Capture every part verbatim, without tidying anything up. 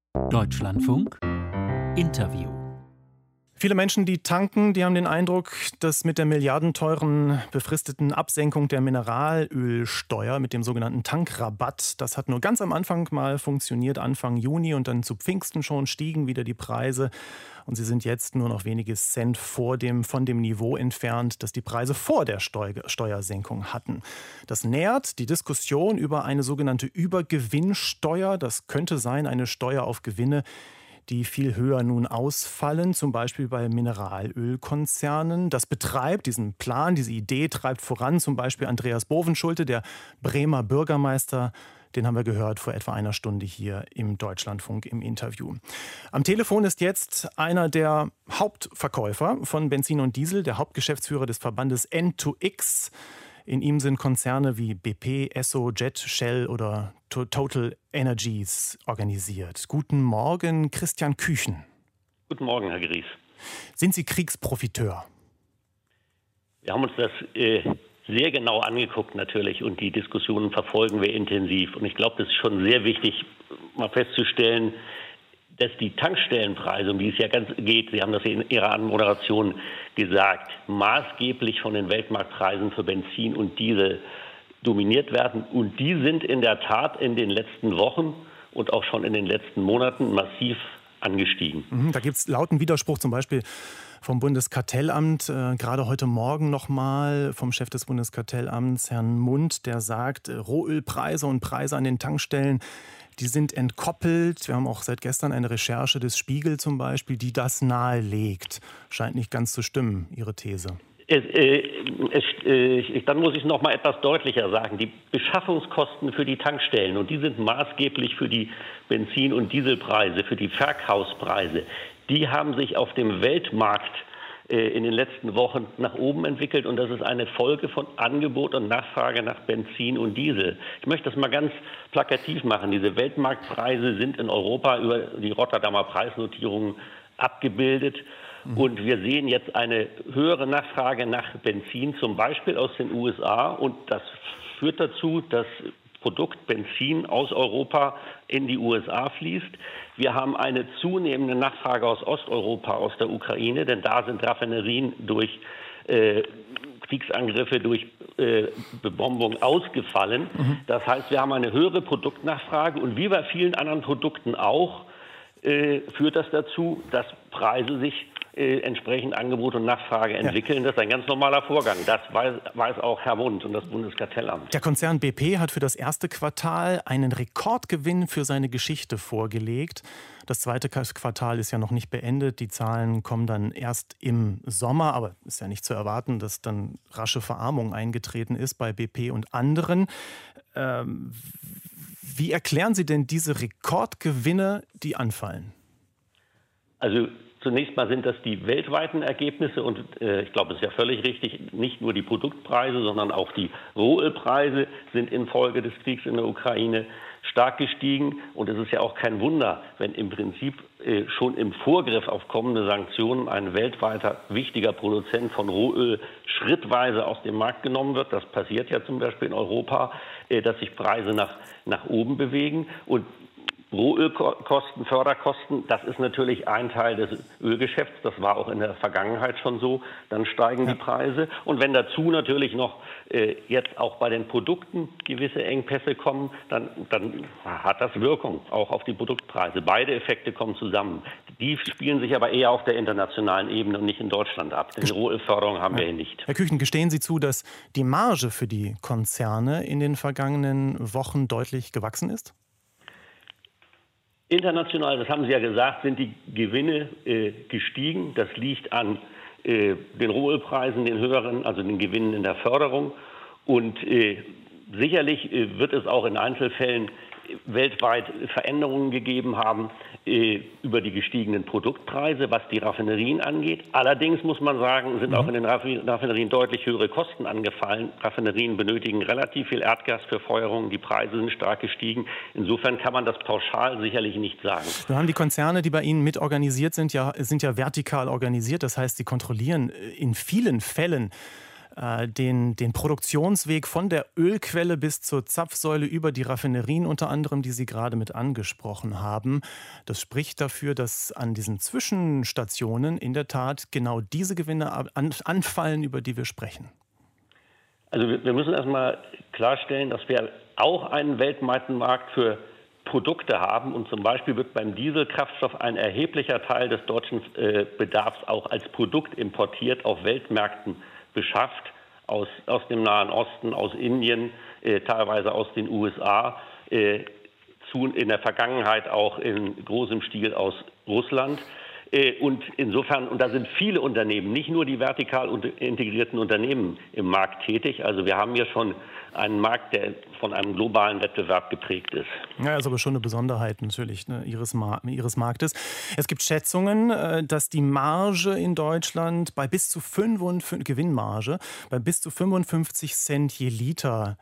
Deutschlandfunk Interview. Viele Menschen, die tanken, die haben den Eindruck, dass mit der milliardenteuren befristeten Absenkung der Mineralölsteuer, mit dem sogenannten Tankrabatt, das hat nur ganz am Anfang mal funktioniert, Anfang Juni, und dann zu Pfingsten schon stiegen wieder die Preise. Und sie sind jetzt nur noch wenige Cent vor dem, von dem Niveau entfernt, das die Preise vor der Steu- Steuersenkung hatten. Das nährt die Diskussion über eine sogenannte Übergewinnsteuer. Das könnte sein, eine Steuer auf Gewinne, die viel höher nun ausfallen, zum Beispiel bei Mineralölkonzernen. Das betreibt diesen Plan, diese Idee treibt voran zum Beispiel Andreas Bovenschulte, der Bremer Bürgermeister. Den haben wir gehört vor etwa einer Stunde hier im Deutschlandfunk im Interview. Am Telefon ist jetzt einer der Hauptverkäufer von Benzin und Diesel, der Hauptgeschäftsführer des Verbandes N zwei X. In ihm sind Konzerne wie B P, Esso, Jet, Shell oder Total Energies organisiert. Guten Morgen, Christian Küchen. Guten Morgen, Herr Gries. Sind Sie Kriegsprofiteur? Wir haben uns das äh, sehr genau angeguckt natürlich und die Diskussionen verfolgen wir intensiv. Und ich glaube, das ist schon sehr wichtig, mal festzustellen, dass die Tankstellenpreise, um die es ja ganz geht, Sie haben das in Ihrer Anmoderation gesagt, maßgeblich von den Weltmarktpreisen für Benzin und Diesel dominiert werden. Und die sind in der Tat in den letzten Wochen und auch schon in den letzten Monaten massiv angestiegen. Mhm, da gibt es lauten Widerspruch zum Beispiel vom Bundeskartellamt, äh, gerade heute Morgen nochmal vom Chef des Bundeskartellamts, Herrn Mund, der sagt, äh, Rohölpreise und Preise an den Tankstellen, die sind entkoppelt. Wir haben auch seit gestern eine Recherche des Spiegel zum Beispiel, die das nahelegt. Scheint nicht ganz zu stimmen, Ihre These. Es, äh, es, äh, dann muss ich noch mal etwas deutlicher sagen. Die Beschaffungskosten für die Tankstellen, und die sind maßgeblich für die Benzin- und Dieselpreise, für die Verkaufspreise, die haben sich auf dem Weltmarkt äh, in den letzten Wochen nach oben entwickelt. Und das ist eine Folge von Angebot und Nachfrage nach Benzin und Diesel. Ich möchte das mal ganz plakativ machen. Diese Weltmarktpreise sind in Europa über die Rotterdamer Preisnotierungen abgebildet. Und wir sehen jetzt eine höhere Nachfrage nach Benzin, zum Beispiel aus den U S A. Und das führt dazu, dass Produkt Benzin aus Europa in die U S A fließt. Wir haben eine zunehmende Nachfrage aus Osteuropa, aus der Ukraine, denn da sind Raffinerien durch äh, Kriegsangriffe, durch äh, Bebombung ausgefallen. Mhm. Das heißt, wir haben eine höhere Produktnachfrage, und wie bei vielen anderen Produkten auch, äh, führt das dazu, dass Preise sich Äh, entsprechend Angebot und Nachfrage entwickeln. Ja. Das ist ein ganz normaler Vorgang. Das weiß, weiß auch Herr Mund und das Bundeskartellamt. Der Konzern B P hat für das erste Quartal einen Rekordgewinn für seine Geschichte vorgelegt. Das zweite Quartal ist ja noch nicht beendet. Die Zahlen kommen dann erst im Sommer. Aber es ist ja nicht zu erwarten, dass dann rasche Verarmung eingetreten ist bei B P und anderen. Ähm, wie erklären Sie denn diese Rekordgewinne, die anfallen? Also zunächst mal sind das die weltweiten Ergebnisse, und äh, ich glaube, es ist ja völlig richtig, nicht nur die Produktpreise, sondern auch die Rohölpreise sind infolge des Kriegs in der Ukraine stark gestiegen. Und es ist ja auch kein Wunder, wenn im Prinzip äh, schon im Vorgriff auf kommende Sanktionen ein weltweiter wichtiger Produzent von Rohöl schrittweise aus dem Markt genommen wird. Das passiert ja zum Beispiel in Europa, äh, dass sich Preise nach, nach oben bewegen. Und Rohölkosten, Förderkosten, das ist natürlich ein Teil des Ölgeschäfts. Das war auch in der Vergangenheit schon so. Dann steigen ja. die Preise. Und wenn dazu natürlich noch äh, jetzt auch bei den Produkten gewisse Engpässe kommen, dann, dann hat das Wirkung auch auf die Produktpreise. Beide Effekte kommen zusammen. Die spielen sich aber eher auf der internationalen Ebene und nicht in Deutschland ab. Denn Rohölförderung haben ja. wir hier nicht. Herr Küchen, gestehen Sie zu, dass die Marge für die Konzerne in den vergangenen Wochen deutlich gewachsen ist? International, das haben Sie ja gesagt, sind die Gewinne äh, gestiegen. Das liegt an äh, den Rohölpreisen, den höheren, also den Gewinnen in der Förderung. Und äh, sicherlich äh, wird es auch in Einzelfällen weltweit Veränderungen gegeben haben äh, über die gestiegenen Produktpreise, was die Raffinerien angeht. Allerdings muss man sagen, sind mhm. auch in den Raffinerien deutlich höhere Kosten angefallen. Raffinerien benötigen relativ viel Erdgas für Feuerung. Die Preise sind stark gestiegen. Insofern kann man das pauschal sicherlich nicht sagen. Nun haben die Konzerne, die bei Ihnen mit organisiert sind, ja, sind ja vertikal organisiert. Das heißt, sie kontrollieren in vielen Fällen äh, den, den Produktionsweg von der Ölquelle bis zur Zapfsäule über die Raffinerien unter anderem, die Sie gerade mit angesprochen haben. Das spricht dafür, dass an diesen Zwischenstationen in der Tat genau diese Gewinne an, anfallen, über die wir sprechen. Also wir, wir müssen erstmal klarstellen, dass wir auch einen weltweiten Markt für Produkte haben und zum Beispiel wird beim Dieselkraftstoff ein erheblicher Teil des deutschen äh, Bedarfs auch als Produkt importiert, auf Weltmärkten beschafft, aus, aus dem Nahen Osten, aus Indien, äh, teilweise aus den U S A, äh, zu, in der Vergangenheit auch in großem Stil aus Russland. Und insofern, und da sind viele Unternehmen, nicht nur die vertikal integrierten Unternehmen im Markt tätig. Also wir haben hier schon einen Markt, der von einem globalen Wettbewerb geprägt ist. Ja, ist aber schon eine Besonderheit natürlich, ne, ihres, Mar- ihres Marktes. Es gibt Schätzungen, dass die Marge in Deutschland bei bis zu fünfundfünfzig, Gewinnmarge bei bis zu fünfundfünfzig Cent je Liter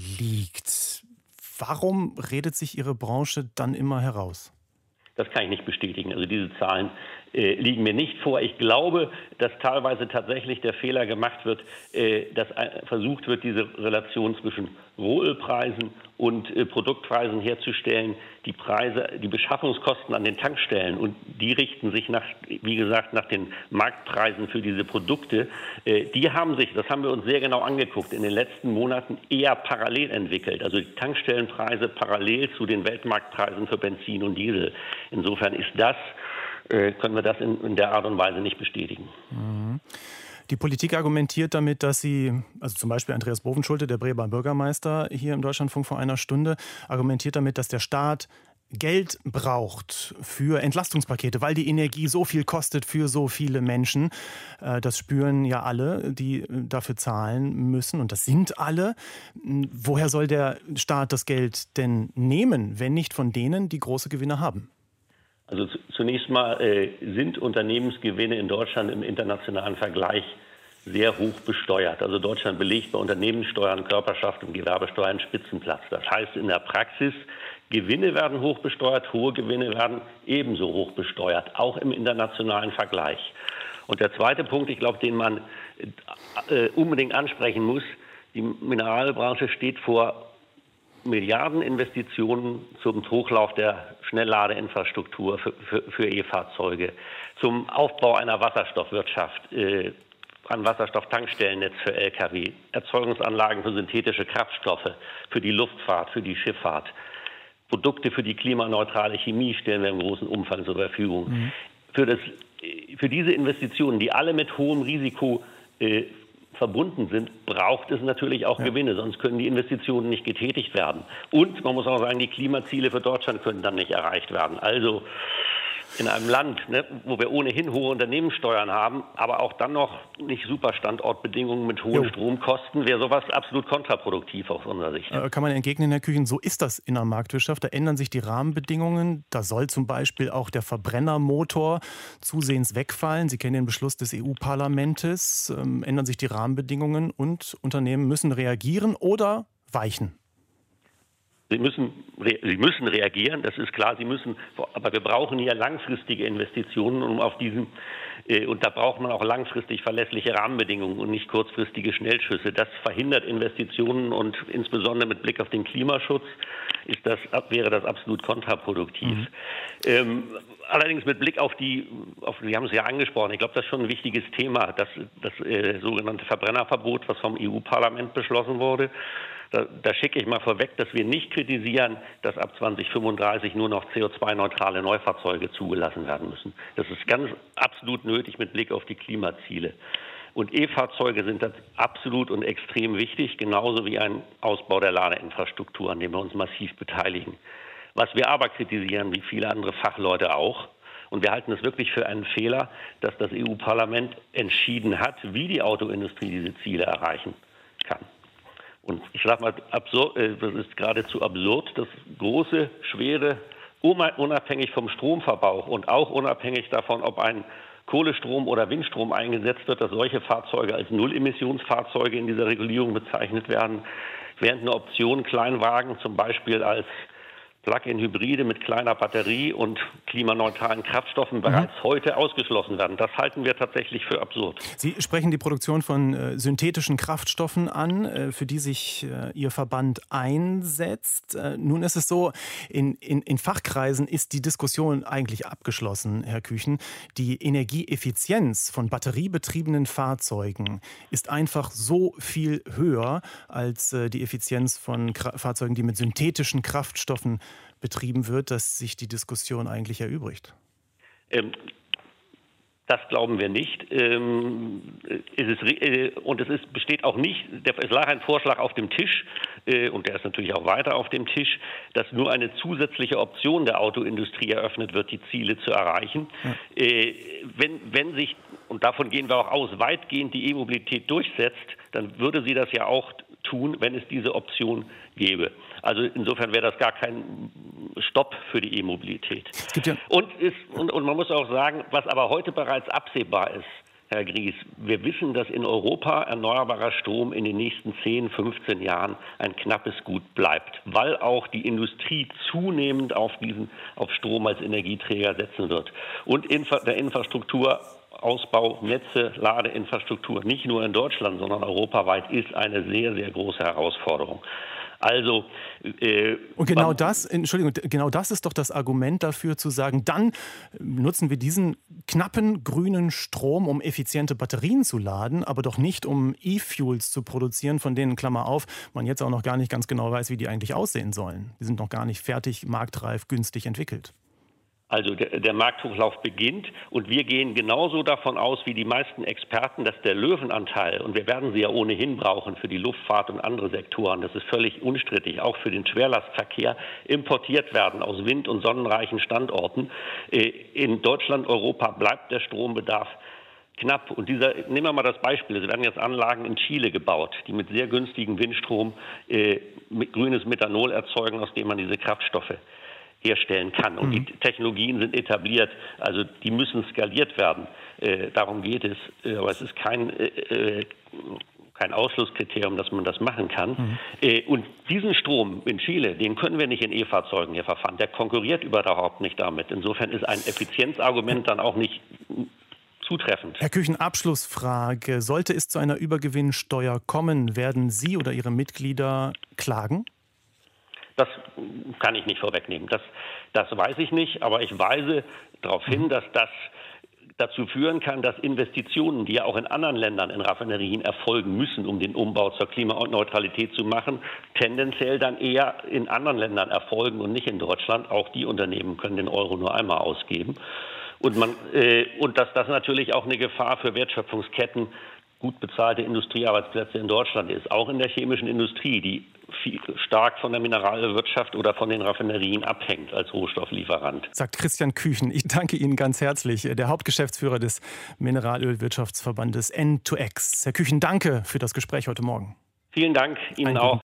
liegt. Warum redet sich Ihre Branche dann immer heraus? Das kann ich nicht bestätigen. Also diese Zahlen äh, liegen mir nicht vor. Ich glaube, dass teilweise tatsächlich der Fehler gemacht wird, äh, dass äh, versucht wird, diese Relation zwischen Rohölpreisen und äh, Produktpreisen herzustellen. Die Preise, die Beschaffungskosten an den Tankstellen und die richten sich nach, wie gesagt, nach den Marktpreisen für diese Produkte. Äh, die haben sich, das haben wir uns sehr genau angeguckt, in den letzten Monaten eher parallel entwickelt. Also die Tankstellenpreise parallel zu den Weltmarktpreisen für Benzin und Diesel. Insofern ist das, äh, können wir das in, in der Art und Weise nicht bestätigen. Mhm. Die Politik argumentiert damit, dass sie, also zum Beispiel Andreas Bovenschulte, der Bremer Bürgermeister hier im Deutschlandfunk vor einer Stunde, argumentiert damit, dass der Staat Geld braucht für Entlastungspakete, weil die Energie so viel kostet für so viele Menschen. Das spüren ja alle, die dafür zahlen müssen. Und das sind alle. Woher soll der Staat das Geld denn nehmen, wenn nicht von denen, die große Gewinne haben? Also zunächst mal äh, sind Unternehmensgewinne in Deutschland im internationalen Vergleich sehr hoch besteuert. Also Deutschland belegt bei Unternehmenssteuern, Körperschaft und Gewerbesteuern einen Spitzenplatz. Das heißt in der Praxis, Gewinne werden hoch besteuert, hohe Gewinne werden ebenso hoch besteuert, auch im internationalen Vergleich. Und der zweite Punkt, ich glaube, den man äh, unbedingt ansprechen muss, die Mineralbranche steht vor Milliardeninvestitionen zum Hochlauf der Schnellladeinfrastruktur für, für, für E-Fahrzeuge, zum Aufbau einer Wasserstoffwirtschaft, äh, ein Wasserstofftankstellennetz für L K W, Erzeugungsanlagen für synthetische Kraftstoffe, für die Luftfahrt, für die Schifffahrt. Produkte für die klimaneutrale Chemie stellen wir im großen Umfang zur Verfügung. Mhm. Für, das, für diese Investitionen, die alle mit hohem Risiko äh, verbunden sind, braucht es natürlich auch ja. Gewinne, sonst können die Investitionen nicht getätigt werden. Und man muss auch sagen, die Klimaziele für Deutschland können dann nicht erreicht werden. Also in einem Land, ne, wo wir ohnehin hohe Unternehmenssteuern haben, aber auch dann noch nicht super Standortbedingungen mit hohen jo. Stromkosten, wäre sowas absolut kontraproduktiv aus unserer Sicht. Äh, kann man entgegnen, Herr Küchen, so ist das in der Marktwirtschaft. Da ändern sich die Rahmenbedingungen. Da soll zum Beispiel auch der Verbrennermotor zusehends wegfallen. Sie kennen den Beschluss des E U-Parlaments. Ähm, ändern sich die Rahmenbedingungen und Unternehmen müssen reagieren oder weichen. Sie müssen, sie müssen reagieren, das ist klar, sie müssen, aber wir brauchen hier langfristige Investitionen, um auf diesen, äh, und da braucht man auch langfristig verlässliche Rahmenbedingungen und nicht kurzfristige Schnellschüsse. Das verhindert Investitionen und insbesondere mit Blick auf den Klimaschutz ist das, wäre das absolut kontraproduktiv. Mhm. Ähm, allerdings mit Blick auf die, auf, Sie haben es ja angesprochen, ich glaube, das ist schon ein wichtiges Thema, das, das äh, sogenannte Verbrennerverbot, was vom E U-Parlament beschlossen wurde. Da, da schicke ich mal vorweg, dass wir nicht kritisieren, dass ab zwanzig fünfunddreißig nur noch C O zwei neutrale Neufahrzeuge zugelassen werden müssen. Das ist ganz absolut nötig mit Blick auf die Klimaziele. Und E-Fahrzeuge sind das absolut und extrem wichtig, genauso wie ein Ausbau der Ladeinfrastruktur, an dem wir uns massiv beteiligen. Was wir aber kritisieren, wie viele andere Fachleute auch, und wir halten es wirklich für einen Fehler, dass das E U-Parlament entschieden hat, wie die Autoindustrie diese Ziele erreichen kann. Und ich sage mal, absurd, das ist geradezu absurd, dass große, schwere, unabhängig vom Stromverbrauch und auch unabhängig davon, ob ein Kohlestrom oder Windstrom eingesetzt wird, dass solche Fahrzeuge als Null-Emissionsfahrzeuge in dieser Regulierung bezeichnet werden, während eine Option Kleinwagen zum Beispiel als Plug-in-Hybride mit kleiner Batterie und klimaneutralen Kraftstoffen bereits mhm. heute ausgeschlossen werden. Das halten wir tatsächlich für absurd. Sie sprechen die Produktion von äh, synthetischen Kraftstoffen an, äh, für die sich äh, Ihr Verband einsetzt. Äh, nun ist es so, in, in, in Fachkreisen ist die Diskussion eigentlich abgeschlossen, Herr Küchen. Die Energieeffizienz von batteriebetriebenen Fahrzeugen ist einfach so viel höher als äh, die Effizienz von Kra- Fahrzeugen, die mit synthetischen Kraftstoffen betrieben wird, dass sich die Diskussion eigentlich erübrigt? Ähm, das glauben wir nicht. Ähm, es ist, äh, und es ist, besteht auch nicht, der, es lag ein Vorschlag auf dem Tisch, äh, und der ist natürlich auch weiter auf dem Tisch, dass nur eine zusätzliche Option der Autoindustrie eröffnet wird, die Ziele zu erreichen. Ja. Äh, wenn, wenn sich, und davon gehen wir auch aus, weitgehend die E-Mobilität durchsetzt, dann würde sie das ja auch tun, wenn es diese Option gäbe. Also insofern wäre das gar kein Stopp für die E-Mobilität. Ja und, ist, und, und man muss auch sagen, was aber heute bereits absehbar ist, Herr Gries, wir wissen, dass in Europa erneuerbarer Strom in den nächsten zehn, fünfzehn Jahren ein knappes Gut bleibt, weil auch die Industrie zunehmend auf diesen, auf Strom als Energieträger setzen wird. Und Infra- der Infrastrukturausbau, Netze, Ladeinfrastruktur, nicht nur in Deutschland, sondern europaweit, ist eine sehr, sehr große Herausforderung. Also, äh, und genau das, Entschuldigung, genau das ist doch das Argument dafür zu sagen, dann nutzen wir diesen knappen grünen Strom, um effiziente Batterien zu laden, aber doch nicht, um E-Fuels zu produzieren, von denen, Klammer auf, man jetzt auch noch gar nicht ganz genau weiß, wie die eigentlich aussehen sollen. Die sind noch gar nicht fertig, marktreif, günstig entwickelt. Also der, der Markthochlauf beginnt und wir gehen genauso davon aus wie die meisten Experten, dass der Löwenanteil, und wir werden sie ja ohnehin brauchen für die Luftfahrt und andere Sektoren, das ist völlig unstrittig, auch für den Schwerlastverkehr, importiert werden aus wind- und sonnenreichen Standorten. In Deutschland, Europa bleibt der Strombedarf knapp. Und dieser, nehmen wir mal das Beispiel, es werden jetzt Anlagen in Chile gebaut, die mit sehr günstigem Windstrom äh, mit grünes Methanol erzeugen, aus dem man diese Kraftstoffe herstellen kann. Und mhm. die Technologien sind etabliert, also die müssen skaliert werden. Äh, darum geht es. Äh, aber es ist kein, äh, kein Ausschlusskriterium, dass man das machen kann. Mhm. Äh, und diesen Strom in Chile, den können wir nicht in E-Fahrzeugen hier verfahren. Der konkurriert überhaupt nicht damit. Insofern ist ein Effizienzargument dann auch nicht zutreffend. Herr Küchen, Abschlussfrage. Sollte es zu einer Übergewinnsteuer kommen, werden Sie oder Ihre Mitglieder klagen? Das kann ich nicht vorwegnehmen. Das, das weiß ich nicht, aber ich weise darauf hin, dass das dazu führen kann, dass Investitionen, die ja auch in anderen Ländern in Raffinerien erfolgen müssen, um den Umbau zur Klimaneutralität zu machen, tendenziell dann eher in anderen Ländern erfolgen und nicht in Deutschland. Auch die Unternehmen können den Euro nur einmal ausgeben. Und, man, äh, und dass das natürlich auch eine Gefahr für Wertschöpfungsketten, gut bezahlte Industriearbeitsplätze in Deutschland ist, auch in der chemischen Industrie, die viel, stark von der Mineralwirtschaft oder von den Raffinerien abhängt als Rohstofflieferant. Sagt Christian Küchen. Ich danke Ihnen ganz herzlich, der Hauptgeschäftsführer des Mineralölwirtschaftsverbandes N zwei X. Herr Küchen, danke für das Gespräch heute Morgen. Vielen Dank Ihnen auch.